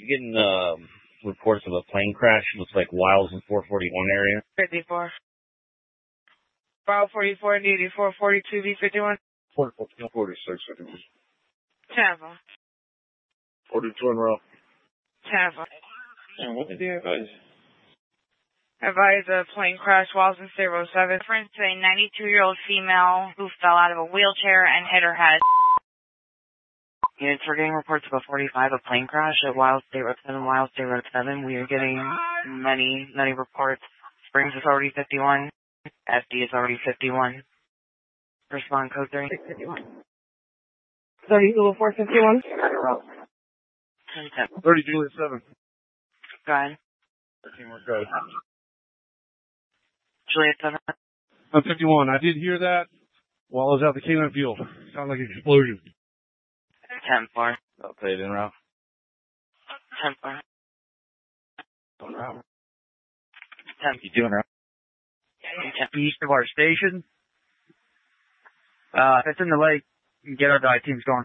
getting reports of a plane crash. Looks like Wiles in 441 area. 54. Bravo 44, DD 442, B51. 46, 51. Tampa. 42 in row. Tampa. And what did you advise? Advise a plane crash, Walton State Road 7. Reference to a 92-year-old female who fell out of a wheelchair and hit her head. Units, we're getting reports of a 45, a plane crash at Wild State Road 7, Wild State Road 7. We are getting many reports. Springs is already 51. SD is already 51. Respond code 3. 651. 30 Eagle 451. 30 Juliet 7. Go ahead. 13 more go. Juliet 7. I'm 51. I did hear that while I was out the K-9 field. Sounded like an explosion. 10-4. I'll play it in route. 10-4. On route. 10. You doing route? East of our station. If it's in the lake, get our dive teams going.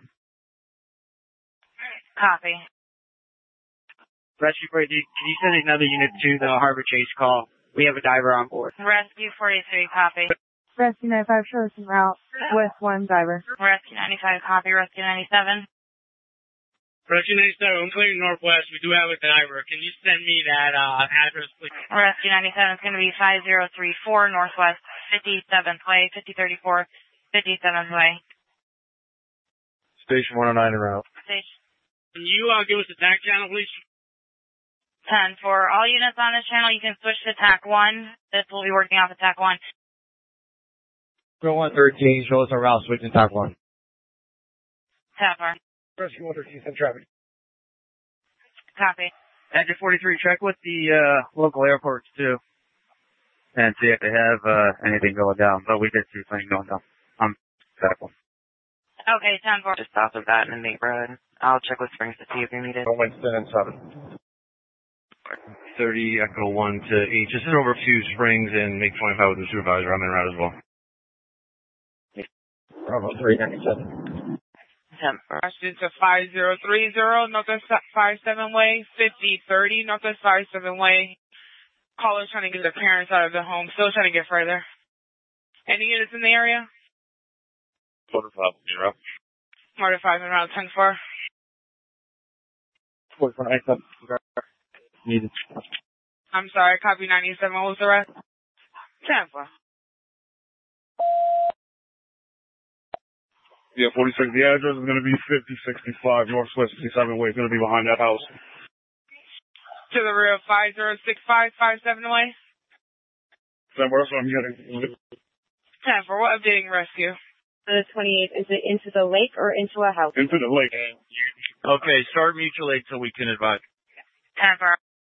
Copy. Rescue 43, can you send another unit to the Harbor Chase call? We have a diver on board. Rescue 43, copy. Rescue 95, short en route with one diver. Rescue 95, copy. Rescue 97. Rescue 97, I'm clearing northwest. We do have a diver. Can you send me that address, please? Rescue 97 is going to be 5034 Northwest 57th Way, 5034 57th Way. Station 109 en route. Station. Can you give us a TAC channel, please? 10. For all units on this channel, you can switch to TAC 1. This will be working off of TAC 1. Go 113, show us a route, switch to TAC 1. TAC 1. Rescue 113, send traffic. Copy. Edge 43, check with the local airports, too. And see if they have anything going down. But we did see something going down. TAC 1. Okay, 10-4. Just south of that in the neighborhood. I'll check with Springs to see if you're needed. Winston and 7. 30 Echo 1 to H. Just send over a few Springs and make 25 with the supervisor. I'm en route as well. Bravo 397. 10-4. Question to 5030 Northwest 57 Way, 5030 Northwest 57 Way. Caller's trying to get their parents out of the home, still trying to get further. Any units in the area? Motor 5 en route. Motor 5 en route, 10-4. 4497. Needed. I'm sorry, copy 97. What was the rest? 10-4. Yeah, 46. The address is going to be 5065 Northwest 67 Way. It's going to be behind that house. To the rear of 5065 57 Way. That's what I'm getting. 10-4. What updating rescue? The 28, is it into the lake or into a house? Into the lake. Okay, start mutual aid so we can advise. 10-4.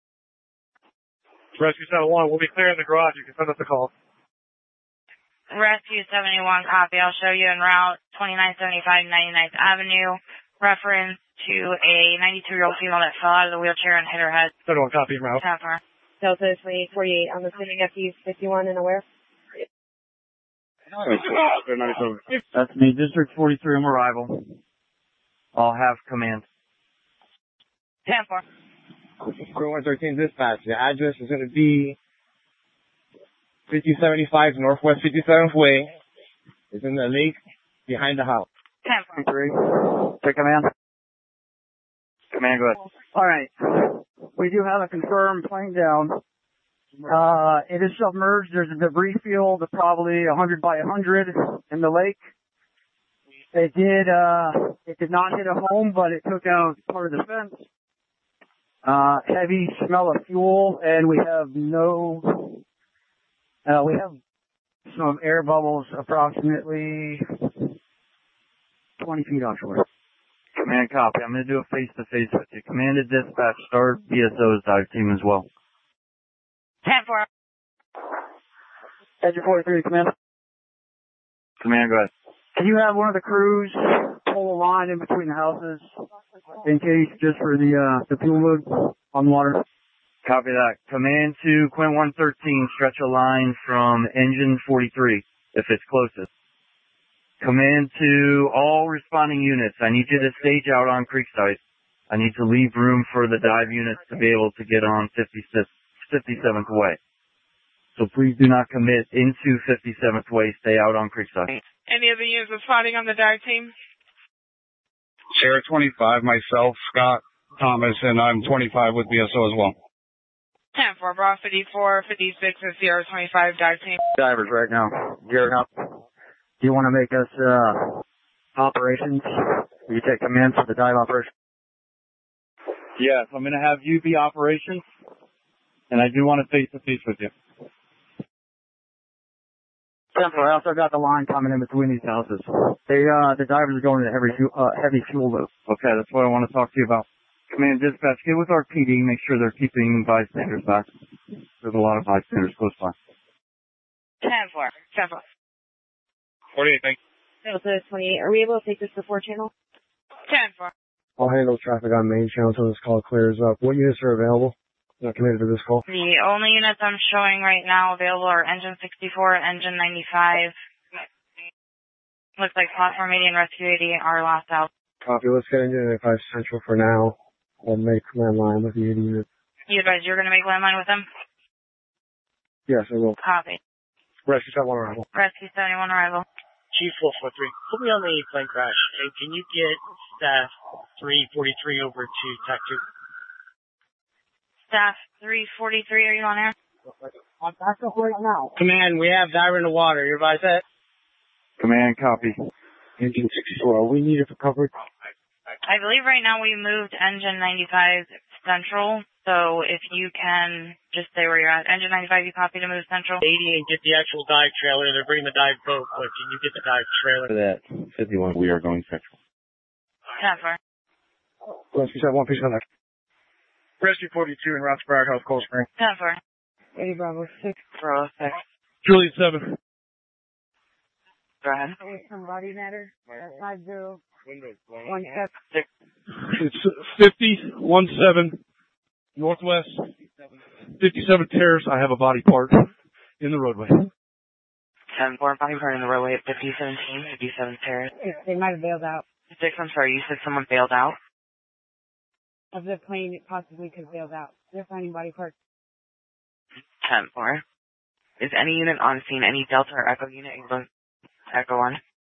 Rescue 71, we'll be clearing the garage. You can send us a call. Rescue 71, copy. I'll show you en route 2975 99th Avenue. Reference to a 92-year-old female that fell out of the wheelchair and hit her head. 71, copy en route. 10-4. Delta 2848 on the sending FU 51 and aware. That's me, District 43 on arrival. I'll have command. 10-4. Crew 113 dispatch. The address is going to be 5075 Northwest 57th Way. It's in the lake behind the house. 10-4. Take command. Command, go ahead. All right. We do have a confirmed plane down. It is submerged. There's a debris field of probably 100 by 100 in the lake. It did not hit a home, but it took out part of the fence. Heavy smell of fuel, and we have some air bubbles approximately 20 feet offshore. Command, copy. I'm going to do a face-to-face with you. Commanded dispatch, start BSO's dive team as well. 10-4. Edge 43, command. Command, go ahead. Can you have one of the crews pull a line in between the houses in case, just for the fuel load on water? Copy that. Command to Quint 113, stretch a line from engine 43, if it's closest. Command to all responding units, I need you to stage out on Creekside. I need to leave room for the dive units to be able to get on 57th Way. So please do not commit into 57th Way. Stay out on Creekside. Any of the units responding on the dive team? Sierra 25, myself, Scott Thomas, and I'm 25 with BSO as well. 10-4, Bravo 54, 56, and Sierra 25 dive team. Divers right now. Gearing up. Do you want to make us, operations? Will you take command for the dive operation? Yes, I'm going to have you be operations, and I do want to face-to-face with you. 10-4, I also got the line coming in between these houses. The divers are going into heavy fuel loop. Okay, that's what I want to talk to you about. Command dispatch, get with our PD, make sure they're keeping bystanders back. There's a lot of bystanders close by. 10-4, 10-4. 48, thanks. Delta 28. Are we able to take this to 4 channel? 10-4. I'll handle traffic on main channel until this call clears up. What units are available? Not committed to this call. The only units I'm showing right now available are Engine 64, Engine 95. Looks like Platform 80 and Rescue 80 are last out. Copy. Let's get Engine 95 Central for now. I'll make landline with the 80 units. You advise you're going to make landline with them? Yes, I will. Copy. Rescue 71 arrival. Rescue 71 arrival. Chief 443, put me on the plane crash. And can you get staff 343 over to TAC 2? Staff 343, are you on air? I'm back up right now. Command, we have diver in the water. You advise that? Command, copy. Engine 64, we need it for coverage. I believe right now we moved Engine 95 Central, so if you can just stay where you're at. Engine 95, you copy to move Central? 80 and get the actual dive trailer. They're bringing the dive boat, but can you get the dive trailer? For that 51, we are going Central. 10-4. Rescue 71, please contact. Rescue 42 in Roxbury House, Cold Spring. 10-4. 80 Bravo 6. Bravo 6. Juliet 7. Go ahead. Somebody matter? 5017. It's 5017 Northwest 57 Terrace. I have a body part in the roadway. 10-4, body part in the roadway at 5017, 57 Terrace. They might have bailed out. 6, I'm sorry, you said someone bailed out? Of the plane, it possibly could have bailed out. They're finding body parts. 10-4. Is any unit on scene, any Delta or Echo unit able to Echo 1?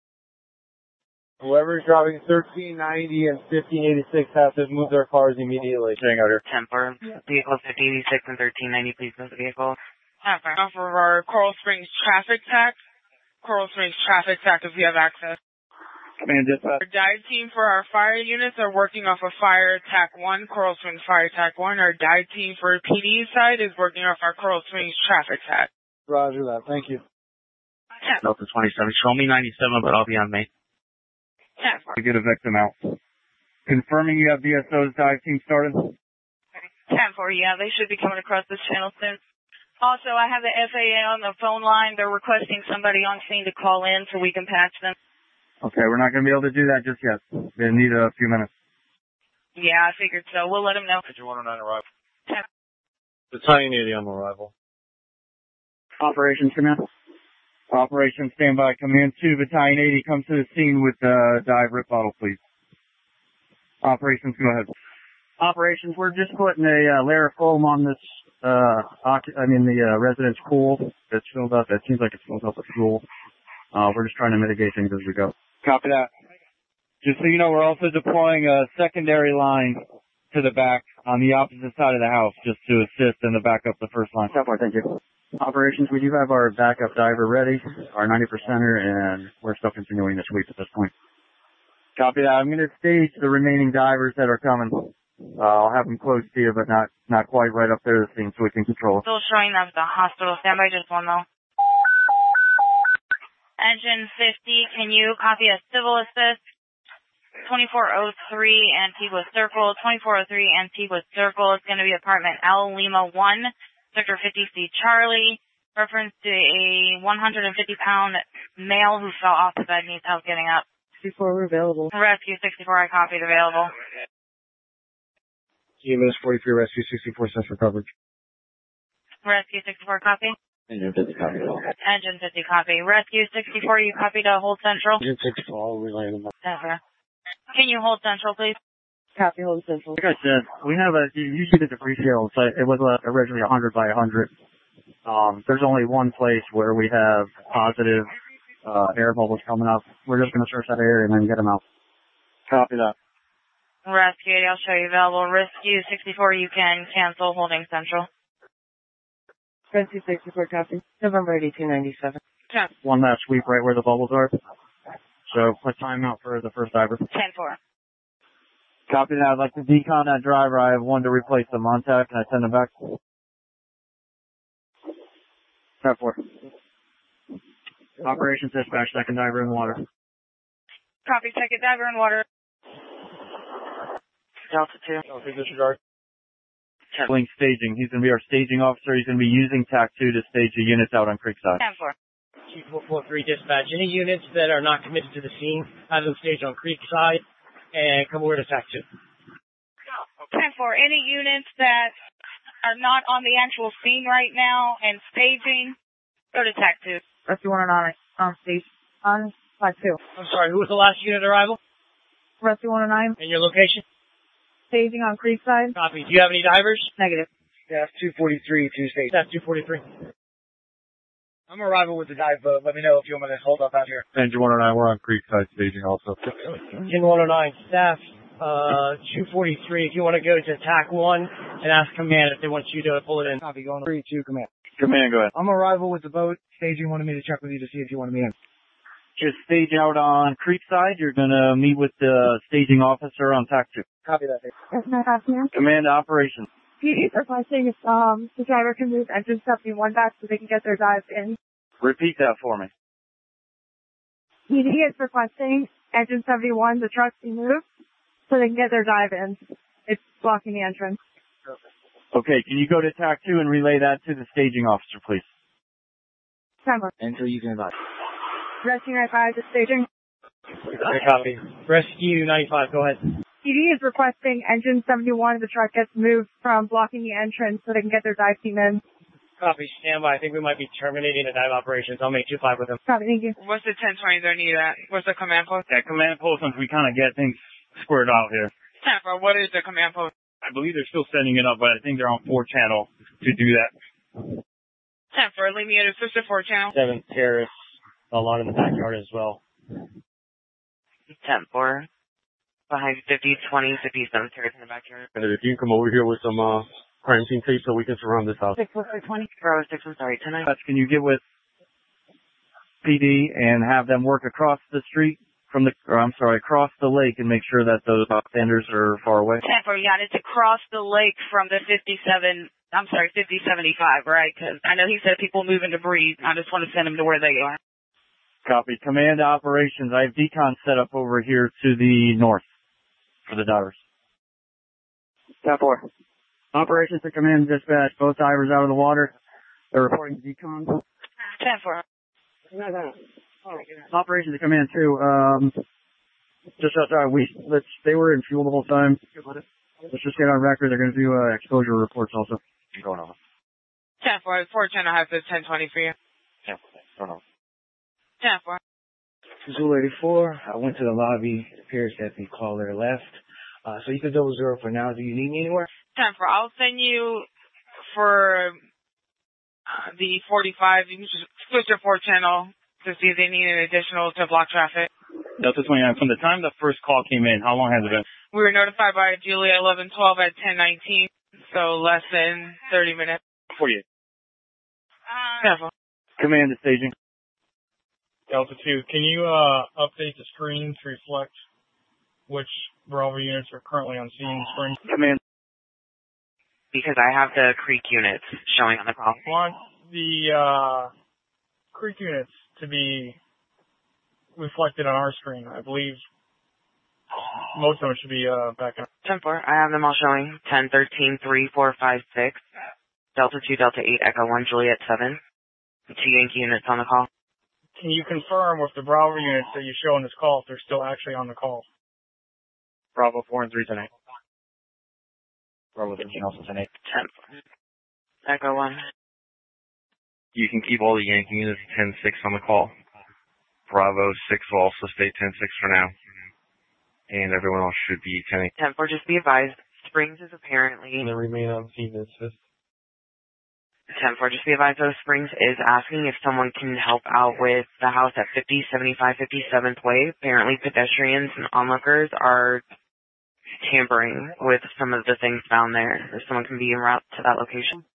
Whoever's driving 1390 and 1586 have to move their cars immediately. Staying out here. 10-4. Vehicles 5086 and 1390, please move the vehicle. 10-4. Off of our Coral Springs traffic tack. Coral Springs traffic tack if you have access. Command dispatch. Our dive team for our fire units are working off of Fire Tack 1, Coral Springs Fire Tack 1. Our dive team for PD side is working off our Coral Springs traffic tack. Roger that. Thank you. Delta 27. Show me 97, but I'll be on me. 10-4. To get a victim out. Confirming you have BSO's dive team started. 10-4, yeah, they should be coming across this channel soon. Also, I have the FAA on the phone line. They're requesting somebody on scene to call in so we can patch them. Okay, we're not going to be able to do that just yet. We're going to need a few minutes. Yeah, I figured so. We'll let them know. Engine 109 arrival. 10. Battalion 80 on arrival. Operations command. Operation standby. Command 2, Battalion 80, come to the scene with the dive rip bottle, please. Operations, go ahead. Operations, we're just putting a layer of foam on this, the residence pool that's filled up. It seems like it's filled up with fuel. We're just trying to mitigate things as we go. Copy that. Just so you know, we're also deploying a secondary line to the back on the opposite side of the house just to assist and to back up the first line. So far, thank you. Operations, we do have our backup diver ready, our 90%er, and we're still continuing the sweep at this point. Copy that. I'm going to stage the remaining divers that are coming. I'll have them close to you, but not quite right up there to the scene so we can control it. Still showing them the hospital. Standby just one though. Engine 50, can you copy a civil assist? 2403 Antigua Circle. 2403 Antigua Circle. It's going to be apartment L Lima 1, Sector 50C Charlie. Reference to a 150-pound male who fell off the bed and needs help getting up. 64, we're available. Rescue 64, I copied available. EMS 43, Rescue 64, sent for coverage. Rescue 64, copy. Engine 50 copy. Engine 50, copy. Rescue 64, you copy to hold central? Engine 64, I'll relay them. Never. Can you hold central, please? Copy, hold central. Like I said, we have usually the debris field, so it was originally 100 by 100. There's only one place where we have positive, air bubbles coming up. We're just gonna search that area and then get them out. Copy that. Rescue 80, I'll show you available. Rescue 64, you can cancel holding central. Rescue 64, copy. November 8297. One last sweep right where the bubbles are. So, put time out for the first diver. 10-4. Copy that. I'd like to decon that driver. I have one to replace the Montauk. Can I send him back? 10-4. Operations dispatch, second diver in the water. Copy, second diver in water. Delta 2. Okay, disregard. Link staging. He's going to be our staging officer. He's going to be using TAC 2 to stage the units out on Creekside. 10-4. Chief 443 dispatch. Any units that are not committed to the scene, have them staged on Creekside and come over to TAC 2. 10-4. Any units that are not on the actual scene right now and staging, go to TAC 2. Rescue 109, on stage. On TAC 2. I'm sorry, who was the last unit arrival? Rescue 109, And your location? staging on Creekside. Copy. Do you have any divers? Negative. Staff 243, Tuesday. Staff 243. I'm arrival with the dive boat. Let me know if you want me to hold up out here. Engine 109, we're on Creekside staging also. Engine 109, staff 243. If you want to go to TAC 1 and ask command if they want you to pull it in. Copy. Going 3-2 command. Command, go ahead. I'm arrival with the boat. Staging wanted me to check with you to see if you wanted me in. Just stage out on Creekside. You're going to meet with the staging officer on TAC 2. Copy that. Yes, my afternoon. Command operations. PD is requesting if the driver can move engine 71 back so they can get their dive in. Repeat that for me. PD is requesting engine 71, the truck be moved so they can get their dive in. It's blocking the entrance. Okay, can you go to TAC 2 and relay that to the staging officer, please? Timer. Until you can advise. Rescue 95 is staging. Copy. Rescue 95, go ahead. PD is requesting engine 71, the truck gets moved from blocking the entrance so they can get their dive team in. Copy, standby. I think we might be terminating the dive operations. I'll make 2-5 with them. Copy, thank you. What's the 1020 they're needed at? What's the command post? Yeah, command post once we kind of get things squared out here. 10-4. What is the command post? I believe they're still setting it up, but I think they're on 4 channel to do that. 10-4. Leave me at a sister 4 channel. 7 terrorists. A lot in the backyard as well. 10-4. Behind 50, 20, 57 terrorists in the backyard. And if you can come over here with some crime scene tape so we can surround this house. 6-20. Bravo 6, I'm sorry, tonight. Can you get with PD and have them work across the street across the lake and make sure that those offenders are far away? 10-4, you got it to cross the lake from the 5075, right? Because I know he said people moving debris. I just want to send them to where they are. Copy. Command operations. I have decon set up over here to the north for the divers. 10-4. Operations to command dispatch, both divers out of the water. They're reporting to decon. 10-4. Operations to command 2, just outside, they were in fuel the whole time. Let's just get on record, they're going to do, exposure reports also. Going on. 10-4. 4 channel has the 1020 for you. Yeah, going on. 10-4. Zulu 84, I went to the lobby. It appears that the caller left. So you can 00 for now. Do you need me anywhere? 10-4. I'll send you for the 45. You can just switch to 4 channel to see if they need an additional to block traffic. Delta 29, from the time the first call came in, how long has it been? We were notified by Julia 1112 at 10:19, so less than 30 minutes. 48. 10-4. Command to staging. Delta 2, can you update the screen to reflect which Bravo units are currently on scene screen? Command. Because I have the Creek units showing on the call. I want the Creek units to be reflected on our screen. I believe most of them should be back up. 10-4. I have them all showing 10, 13, 3, 4, 5, 6. Delta 2, Delta 8, Echo 1, Juliet 7. 2 Yankee units on the call. Can you confirm with the Bravo units that you show on this call if they're still actually on the call? Bravo 4 and 3 tonight. Bravo 13 also tonight. 10-4. Echo 1. You can keep all the Yankee units 10-6 on the call. Bravo 6 will also stay 10-6 for now. and everyone else should be attending. 10-4, just be advised, Springs is apparently... And then remain on scene and assist. 10-4, just be advised, though, Springs is asking if someone can help out with the house at 5075 57th Way. Apparently pedestrians and onlookers are tampering with some of the things found there. If someone can be en route to that location.